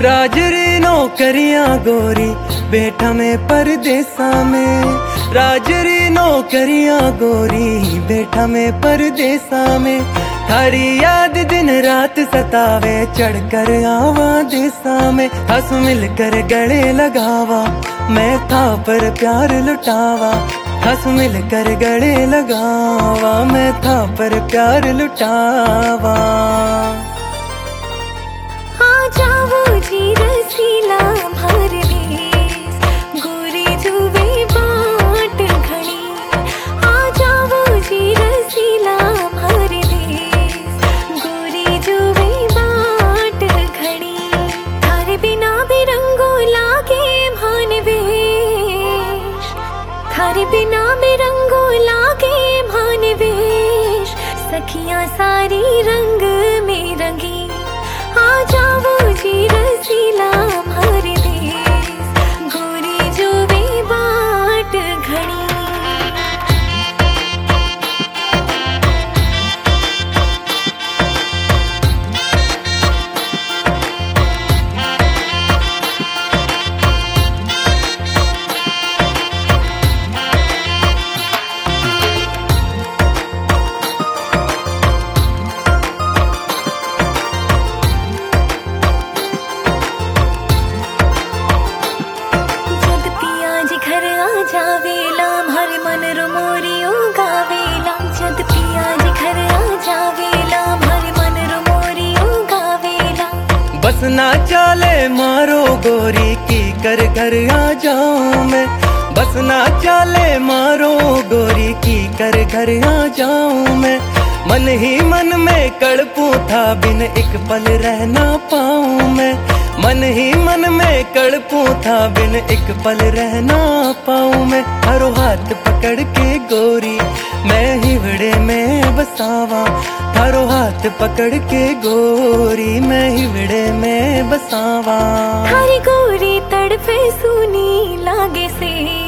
राजरी नौकरियां गोरी बैठा में परदेसा में, राजरी नौकरियां गोरी बैठा में परदेसा में। थारी याद दिन रात सतावे चढ़कर आवा देसा में। हंस मिलकर गले लगावा मैं था पर प्यार लुटावा, हंस मिलकर गले लगावा मैं था पर प्यार लुटावा। जी रसीला भर देस गोरी जुवे बाट घड़ी, आ जावो जी रसीला भर देस गोरी जुवे बाट घड़ी। थारे बिना भी रंगो लागे भानवेश, थारे बिना भी रंगो लागे भानवेश। सखियां सारी रंग में रंगी, आ जावो जी रसीला भर देस गोरी जुवे बाट घड़ी। जावेला भर मन रुमोरियो गावेला, जद पिया जी घर आ जावेला भर मन रुमोरियो गावेला। बस ना चाले मारो गोरी की कर घर आ जाऊं मैं, बस ना चाले मारो गोरी की कर घर आ जाऊं मैं। मन ही मन में कड़पूं था बिन एक पल रह ना पाऊं मैं, मन ही मन में कड़पूं था बिन एक पल रह ना पाऊं मैं। हरो हाथ पकड़ के गोरी मैं हिवड़े में बसावा, थारो हाथ पकड़ के गोरी मैं हिवड़े में बसावा। थारी गोरी तड़पे सुनी लागे से